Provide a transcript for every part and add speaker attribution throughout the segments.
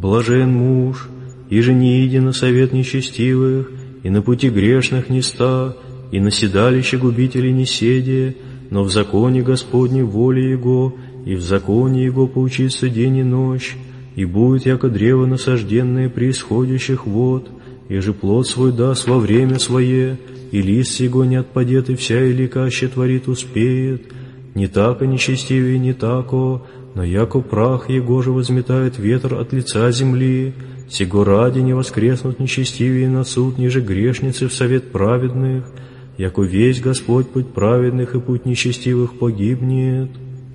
Speaker 1: Блажен муж, иже не иди на совет нечестивых, и на пути грешных не ста, и на седалище губителей не седи, но в законе Господней воле Его, и в законе Его поучится день и ночь, и будет, яко древо насажденное при исходящих вод, и же плод свой даст во время свое, и лист его не отпадет, и вся иликаще творит успеет. Не тако нечестивее, не тако, но яко прах его же возметает ветер от лица земли, сего ради не воскреснут нечестивее на суд, ниже грешницы в совет праведных, яко весь Господь путь праведных и путь нечестивых погибнет.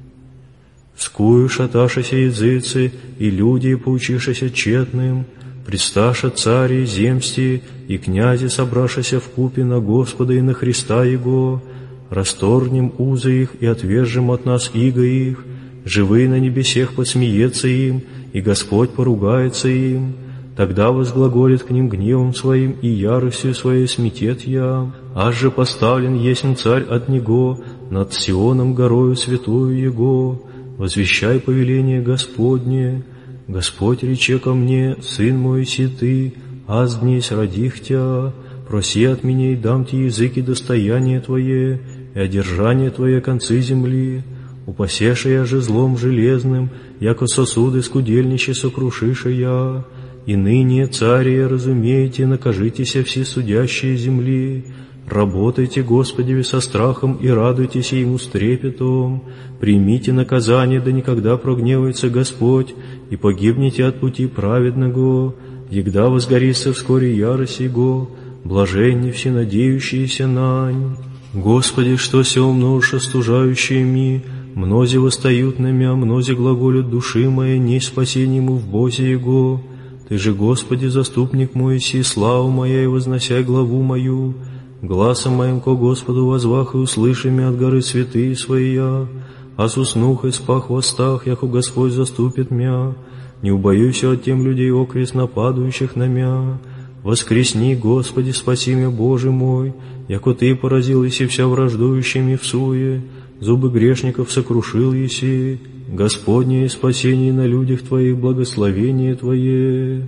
Speaker 1: Вскую шаташися языцы, и люди, поучишися тщетным, предсташа цари, земсти, и князи, собрашися вкупе на Господа и на Христа Его, расторгнем узы их и отвержем от нас иго их, живые на небесех подсмеется им, и Господь поругается им. Тогда возглаголит к ним гневом своим, и яростью своей сметет я. Аж же поставлен есмь царь от Него, над Сионом горою святою Его. Возвещай повеление Господне. Господь рече ко мне: сын мой, си ты, аз днесь родих тя. Проси от меня, и дам тебе языки достояние Твое, и одержание Твое концы земли. Упасеша я же злом железным, яко сосуды скудельнище сокрушиша я. И ныне, цари, разумейте, накажитеся все судящие земли. Работайте, Господи, со страхом и радуйтесь Ему с трепетом. Примите наказание, да никогда прогневается Господь, и погибнете от пути праведного. Егда возгорится вскоре ярость Его, блаженни все надеющиеся нань. Господи, что се умножишь остужающими, мнози восстают на мя, мнози глаголют души моей, не спасение ему в Бозе Его. Ты же, Господи, заступник мой, си славу моя, и возносяй главу мою. Гласом моим ко Господу возвах, и услыши мя от горы святые своя. А с уснух и спах в остах, яко Господь заступит мя. Не убоюся от тем людей окрест нападающих на мя. Воскресни, Господи, спаси мя, Боже мой, яко Ты поразил еси вся враждующими в суе, зубы грешников сокрушил еси. Господне, спасение на людях Твоих, благословение Твое.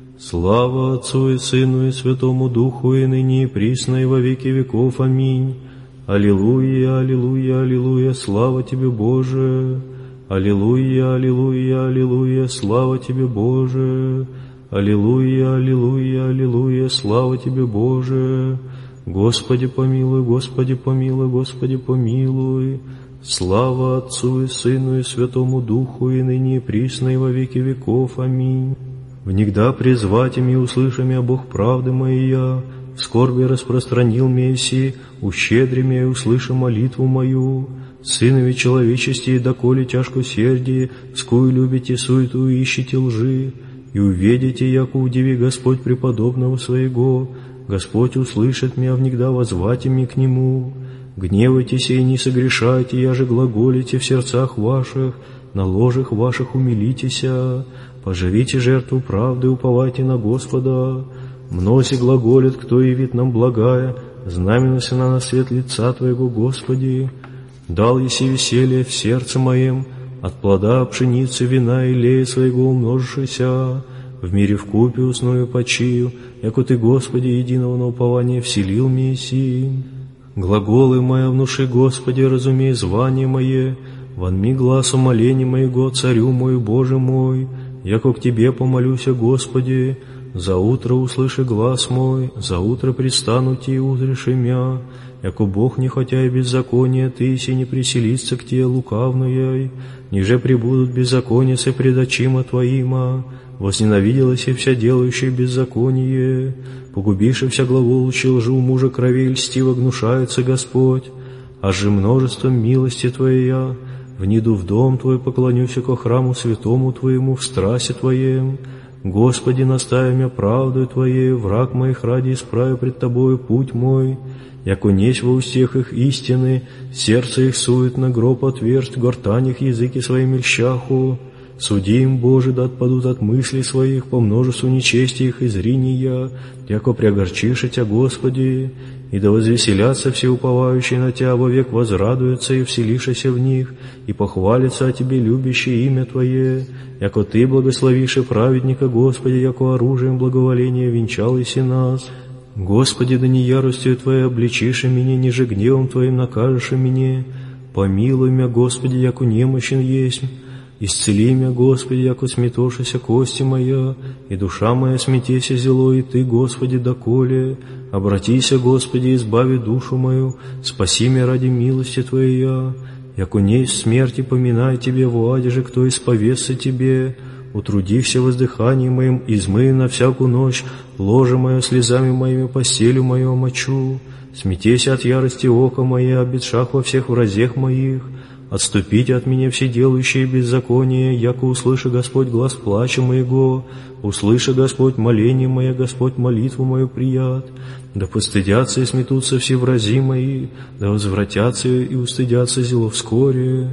Speaker 1: Слава Отцу и Сыну и Святому Духу, и ныне и присно, и во веки веков. Аминь. Аллилуйя, аллилуйя, аллилуйя, слава Тебе, Боже. Аллилуйя, аллилуйя, аллилуйя, слава Тебе, Боже. Аллилуйя, аллилуйя, аллилуйя, слава Тебе, Боже. Господи помилуй, Господи помилуй, Господи помилуй. Слава Отцу и Сыну и Святому Духу, и ныне и присно, и во веки веков. Аминь. Внегда призвать ими, услышами, Бог правды моя, в скорби распространил месси, ущедри меня и услыши молитву мою. Сынови человечести, доколе тяжко сердие, скую любите суету и ищите лжи, и увидите, яко удиви Господь преподобного своего. Господь услышит меня, внегда возвать ими к Нему. Гневайтесь и не согрешайте, я же глаголите в сердцах ваших, на ложах ваших умилитеся. Поживите жертву правды, уповайте на Господа. Мнози глаголит, кто явит нам благая, знаменуйся на свет лица Твоего, Господи. Дал еси веселье в сердце моем, от плода пшеницы, вина и лея своего умножившися. В мире вкупе усною почию, яко Ты, Господи, единого на упование вселил месси. Глаголы моя внуши, Господи, разумей звание мое, вонми глаз умоления моего, Царю мой, Боже мой, яко к Тебе помолюся, Господи. За утро услыши глас мой, за утро предстану Ти, узреши мя, яко Бог не хотя и беззакония Ты, си не приселится к Тебе лукавную, ниже прибудут беззаконицы пред очима Твоима. Возненавиделась и вся делающая беззаконие, погубивши вся глаголущая лжу мужа крови, льстиво гнушается Господь. Аж же множеством милости Твоя вниду в дом Твой, поклонюся ко храму святому Твоему в страсе Твоем. Господи, настави мя правдою Твоей, враг моих ради исправю пред Тобою путь мой, яко несть во устех их истины, сердце их суетно, гроб отверст, гортань их языки своими льщаху. Суди им, Боже, да отпадут от мыслей своих по множеству нечестия их и зрения, яко приогорчишь Тя, Господи, и да возвеселятся все уповающие на Тя, вовек возрадуются и вселишься в них, и похвалятся о Тебе любящие имя Твое, яко Ты благословишь и праведника, Господи, яко оружием благоволения венчал иси нас. Господи, да не яростью Твоей обличишь меня, ниже гневом Твоим накажешь меня. Помилуй меня, Господи, яко немощен есть. Исцели меня, Господи, яко сметошися кости моя, и душа моя сметеся зело, и Ты, Господи, доколе. Обратися, Господи, избави душу мою, спаси меня ради милости Твоей. Яко несть смерти, поминай Тебе, в аде же, кто исповестся Тебе. Утрудихся воздыханием моим, измый на всякую ночь, ложе мое слезами моими, постелю мою омочу. Смятейся от ярости ока моя, обетшах во всех вразех моих. Отступите от меня все делающие беззаконие, яко услыши Господь глас плача моего, услыши Господь моление мое, Господь молитву мою прият. Да постыдятся и сметутся все врази мои, да возвратятся и устыдятся зело вскоре.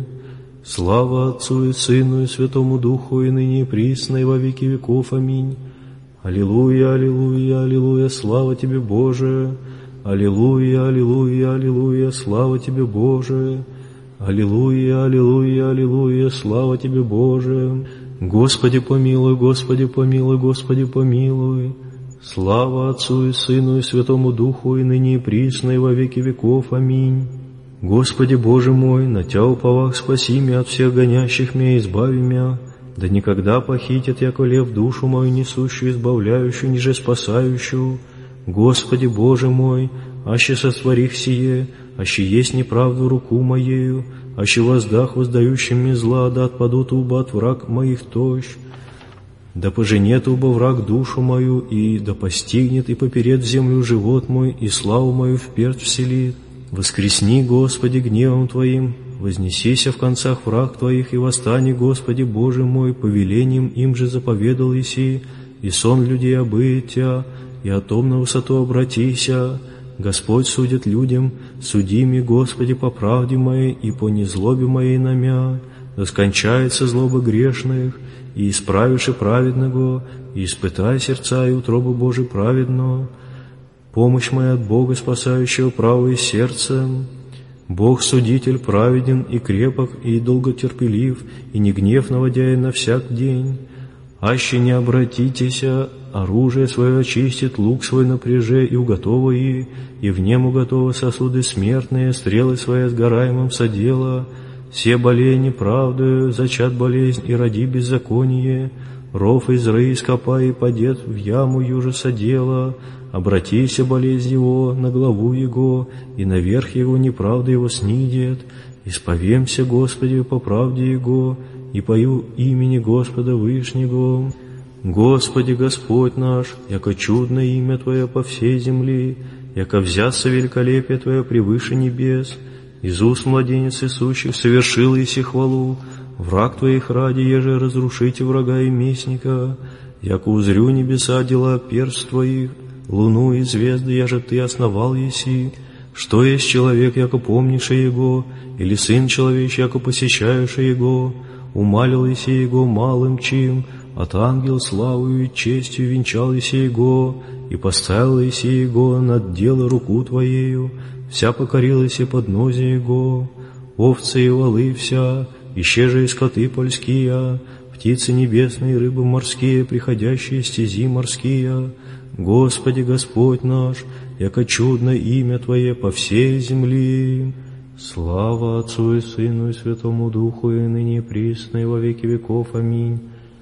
Speaker 1: Слава Отцу и Сыну и Святому Духу, и ныне и присно, и во веки веков. Аминь. Аллилуйя, аллилуйя, аллилуйя, слава Тебе, Боже! Аллилуйя, аллилуйя, аллилуйя, слава Тебе, Боже! Аллилуйя, аллилуйя, аллилуйя, слава Тебе, Боже! Господи помилуй, Господи помилуй, Господи помилуй! Слава Отцу и Сыну и Святому Духу, и ныне и присно, и во веки веков. Аминь. Господи Боже мой, на Тя уповах спаси меня от всех гонящих меня, избави меня, да никогда похитят, яко лев, душу мою несущую, избавляющую, ниже спасающую. Господи Боже мой, аще сотворих сие, аще есть неправду руку моею, аще воздах воздающим мне зла, да отпадут уба от враг моих тощ. Да поженет уба враг душу мою, и да постигнет и поперед в землю живот мой, и славу мою вперед вселит. Воскресни, Господи, гневом Твоим, вознесися в концах враг Твоих, и восстани, Господи Боже мой, повелением им же заповедал еси, и сон людей обыет Тя, и о том на высоту обратися. Господь судит людям, суди ми, Господи, по правде моей и по незлобе моей на мя, да скончается злоба грешных, и исправиши праведного, и испытай сердца и утробу Божий праведно. Помощь моя от Бога, спасающего правое сердце. Бог судитель праведен и крепок, и долготерпелив, и не гнев наводяй на всяк день. Аще не обратитеся, оружие свое очистит, лук свой напряже и уготовай, и в нем уготова сосуды смертные, стрелы свои сгораемым содела. Все болей неправдою, зачат болезнь и роди беззаконие. Ров из ры ископай и падет в яму юже содела. Обратися болезнь его на главу его, и наверх его неправда его снидет. Исповемся, Господи, по правде его, и пою имени Господа Вышнего. Господи, Господь наш, яко чудное имя Твое по всей земле, яко взяться великолепие Твое превыше небес. Из уст младенец Иисущих совершил еси хвалу, враг Твоих ради, еже разрушите врага и местника, яко узрю небеса дела перст Твоих, луну и звезды, яже Ты основал еси. Что есть человек, яко помнишь его, или сын человечий, яко посещаешь его? Умалил еси его малым чим, от ангел славою и честью венчал еси его, и поставил еси его над дело руку Твоею, вся покорилась и поднозе его. Овцы и волы вся, исчеже и скоты польские, птицы небесные, рыбы морские, приходящие стези морские. Господи, Господь наш, яко чудно имя Твое по всей земле. Слава Отцу и Сыну и Святому Духу, и ныне и присно, и во веки веков. Аминь.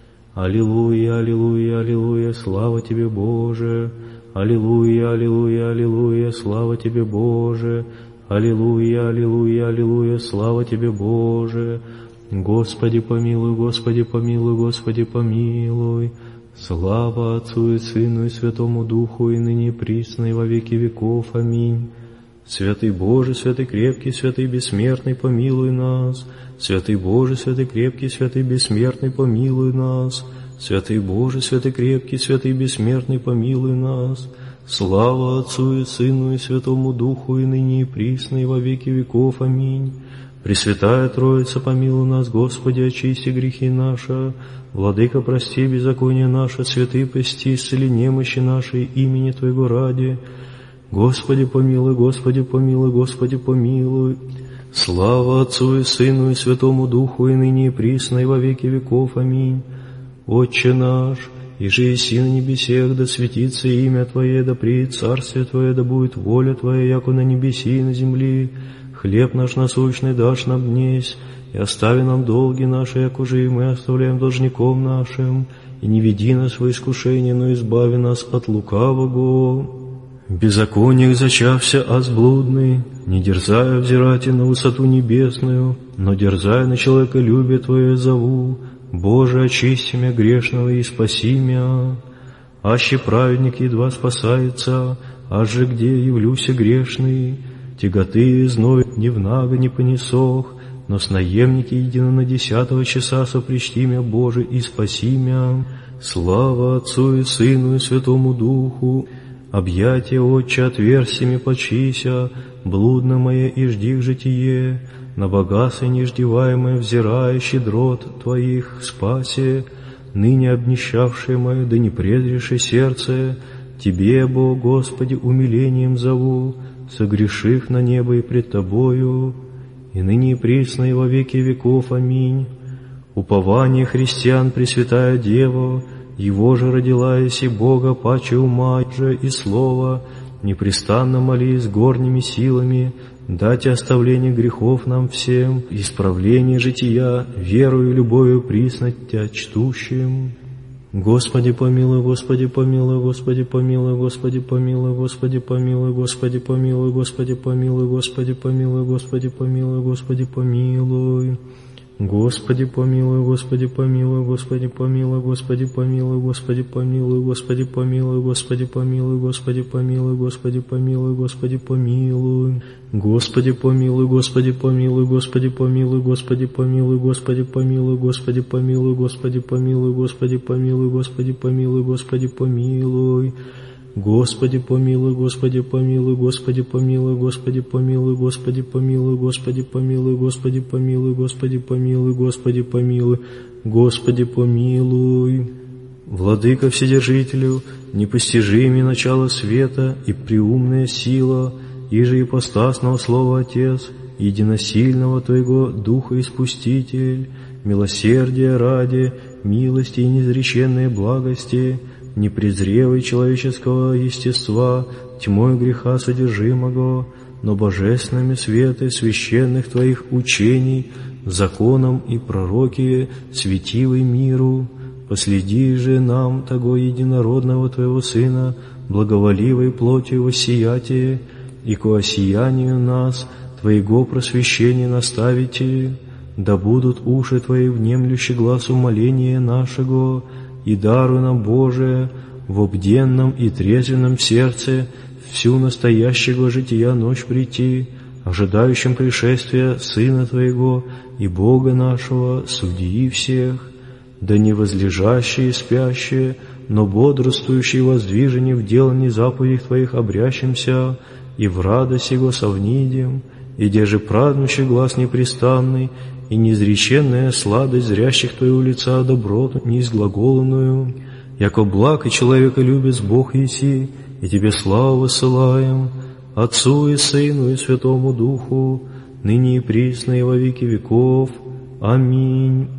Speaker 1: Аллилуйя, аллилуйя, аллилуйя, слава Тебе, Боже! Аллилуйя, аллилуйя, аллилуйя, слава Тебе, Боже! Аллилуйя, аллилуйя, аллилуйя, слава Тебе, Боже! Господи помилуй, Господи помилуй, Господи помилуй! Слава Отцу и Сыну и Святому Духу, и ныне и присно, и во веки веков. Аминь. Святый Боже, святый крепкий, святый бессмертный, помилуй нас. Святый Боже, святый крепкий, святый бессмертный, помилуй нас. Святый Боже, святый крепкий, святый бессмертный, помилуй нас. Слава Отцу и Сыну и Святому Духу, и ныне и присно, и во веки веков. Аминь. Пресвятая Троица, помилуй нас, Господи, очисти грехи наши. Владыка, прости беззаконие наше, святый пости, исцели немощи наши имени Твоего ради. Господи, помилуй, Господи, помилуй, Господи, помилуй. Слава Отцу и Сыну и Святому Духу, и ныне и присно, и во веки веков. Аминь. Отче наш, иже еси на небесех, да светится имя Твое, да приидет царствие Твое, да будет воля Твоя, яко на небеси и на земли. Хлеб наш насущный дашь нам днесь, и остави нам долги наши, яко же и мы оставляем должником нашим, и не веди нас во искушение, но избави нас от лукавого. Беззаконник зачався, аз блудный, не дерзая взирать и на высоту небесную, но дерзая на человеколюбие Твое зову. Боже, очисти мя грешного и спаси мя. Аще праведник едва спасается, аж же где явлюся грешный, тяготы и зной дневнаго не понесох, но с наемники едино на 10 часа сопричти мя, Боже, и спаси мя. Слава Отцу и Сыну и Святому Духу. Объятия, Отче, отверстиями почися, блудно мое и жди в житие, на богатство неждеваемое взирая щедрот Твоих спаси, ныне обнищавшее мое, да не презреши сердце, Тебе, Бог, Господи, умилением зову, согрешив на небо и пред Тобою, и ныне и присно и во веки веков. Аминь. Упование христиан, Пресвятая Дева, Его же родила еси Бога, паче ума же и слова, непрестанно молись горними силами, дайте оставление грехов нам всем, исправление жития, верою и любовью присно Тя чтущим. Господи помилуй, Господи помилуй, Господи помилуй, Господи помилуй, Господи помилуй, Господи помилуй, Господи помилуй, Господи помилуй, Господи помилуй, Господи помилуй. Господи помилуй, Господи помилуй, Господи помилуй, Господи помилуй, Господи помилуй, Господи помилуй, Господи помилуй, Господи помилуй, Господи помилуй, Господи помилуй. Господи помилуй, Господи помилуй, Господи помилуй, Господи помилуй, Господи помилуй, Господи помилуй, Господи помилуй, Господи помилуй, Господи помилуй, Господи помилуй. Господи помилуй, Господи помилуй, Господи помилуй, Господи помилуй, Господи помилуй, Господи помилуй, Господи помилуй, Господи помилуй, Господи помилуй, Господи помилуй. Владыка Вседержителю, непостижимый начало света и преумная сила, иже ипостасного Слова Отец, единосильного Твоего Духа Испуститель, милосердия ради, милости и неизреченной благости, непрезревой человеческого естества, тьмой греха содержимого, но божественными светы священных Твоих учений, законом и пророки, светивый миру, последи же нам того единородного Твоего Сына, благоволивой плотью воссиятие, и ко осиянию нас, Твоего просвещения наставите, да будут уши Твои внемлющи глазу моления нашего, и даруй нам, Боже, в обденном и трезвенном сердце всю настоящего жития ночь прийти, ожидающим пришествия Сына Твоего и Бога нашего, судьи всех, да не возлежащие и спящие, но бодрствующие воздвижение в делании заповедей Твоих обрящимся, и в радость Его совнидем, и держи празднующий глаз непрестанный, и неизреченная сладость зрящих Твоего лица доброту неизглаголанную, яко благ и человеколюбец Бог еси, и Тебе славу высылаем, Отцу и Сыну и Святому Духу, ныне и присно и во веки веков. Аминь.